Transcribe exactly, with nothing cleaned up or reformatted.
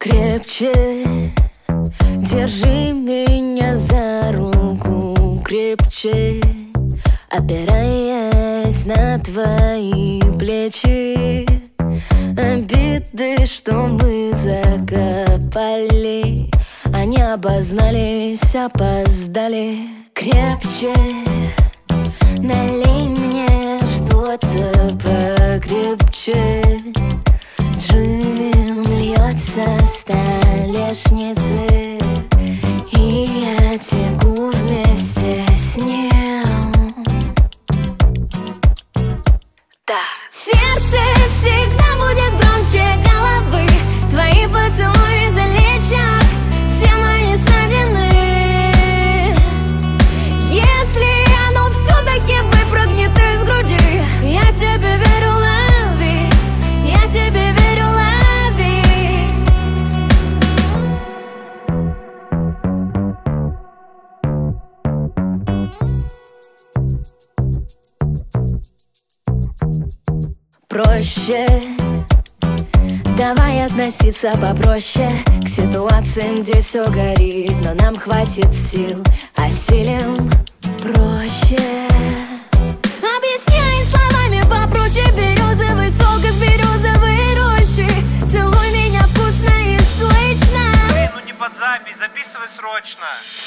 Крепче держи меня за руку, крепче, опираясь на твои плечи. Обиды, что мы закопали, они обознались, опоздали. Крепче налей мне что-то покрепче. Джин льется с столешницы, и я теку вместе с ним. Да. Сердце всегда будет громче головы, твои поцелуи залечат все мои ссадины. Если оно все-таки выпрыгнет из груди, я тебе верю, лови, я тебе верю, лови. Проще, давай относиться попроще к ситуациям, где все горит, но нам хватит сил, осилим проще. Объясняй словами попроще, березовый сок из березовой рощи. Целуй меня вкусно и сочно. Эй, ну не под запись, записывай срочно.